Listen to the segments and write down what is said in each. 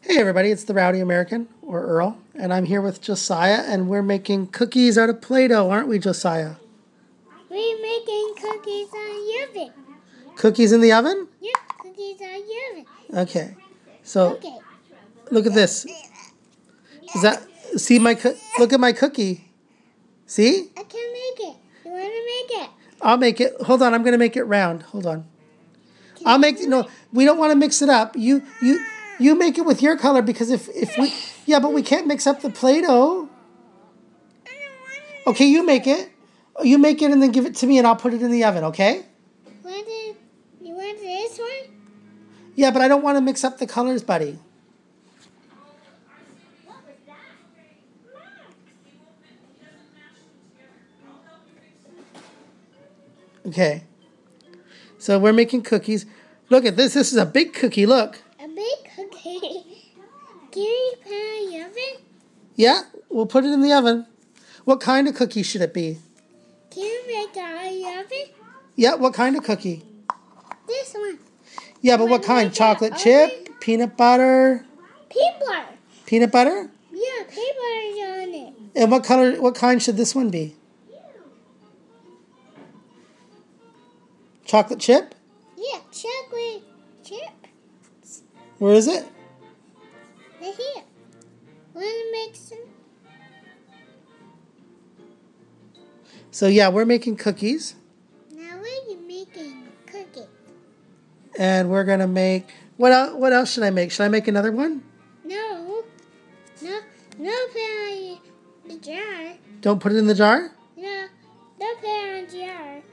Hey everybody, it's the Rowdy American, or Earl, and I'm here with Josiah, and we're making cookies out of Play-Doh, aren't we, Josiah? We're making cookies on the oven. Cookies in the oven? Yep, cookies on the oven. Okay, so Okay. look at this. Is that, see look at my cookie. See? I can make it. You want to make it? I'll make it. Hold on, I'm going to make it round. Hold on. No, we don't want to mix it up. You make it with your color because if we, yeah, but we can't mix up the Play-Doh. Okay, you make it. You make it and then give it to me and I'll put it in the oven, okay? You want this one? Yeah, but I don't want to mix up the colors, buddy. Okay. So we're making cookies. Look at this. This is a big cookie. Look. A big cookie. Can you put it in the oven? Yeah, we'll put it in the oven. What kind of cookie should it be? Can you make it in the oven? Yeah, what kind of cookie? This one. Yeah, but what kind? Chocolate chip? Peanut butter? Peanut butter. Peanut butter? Yeah, peanut butter is on it. And what color? What kind should this one be? Chocolate chip? Yeah, chocolate chip. Where is it? Right here. Want to make some? So yeah, we're making cookies. Now we're making cookies. And we're gonna make what else should I make? Should I make another one? No, put it in the jar. Don't put it in the jar? No, don't put it in the jar.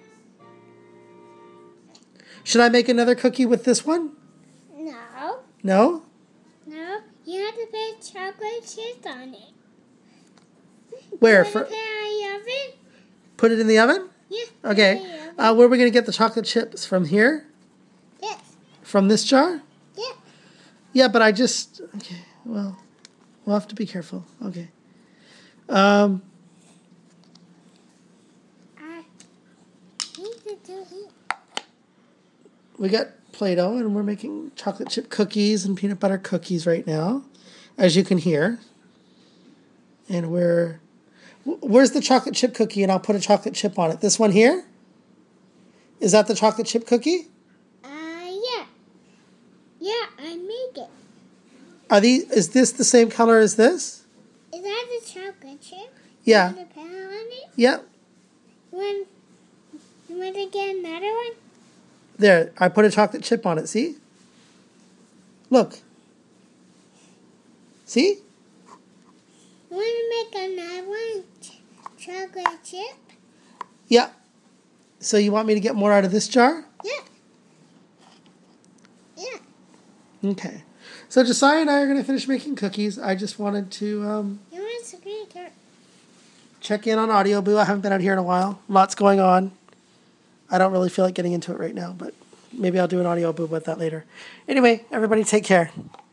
Should I make another cookie with this one? No. No? No, you have to put chocolate chips on it. Where? You want to put it in the oven? Put it in the oven? Yeah. Okay. Put it in the oven. Where are we going to get the chocolate chips? From here? Yes. From this jar? Yeah. Yeah, but okay, well, we'll have to be careful. Okay. I need to do it. We got Play-Doh, and we're making chocolate chip cookies and peanut butter cookies right now, as you can hear. And where's the chocolate chip cookie? And I'll put a chocolate chip on it. This one here? Is that the chocolate chip cookie? Yeah. Yeah, I make it. Is this the same color as this? Is that the chocolate chip? Yeah. You want to put it on it? Yep. You want to get another one? There, I put a chocolate chip on it, see? Look. See? You want to make another one? Chocolate chip? Yeah. So you want me to get more out of this jar? Yeah. Yeah. Okay. So Josiah and I are going to finish making cookies. I just wanted to You want some green carrot? check in on Audio Boo. I haven't been out here in a while. Lots going on. I don't really feel like getting into it right now, but maybe I'll do an Audio Boo about that later. Anyway, everybody take care.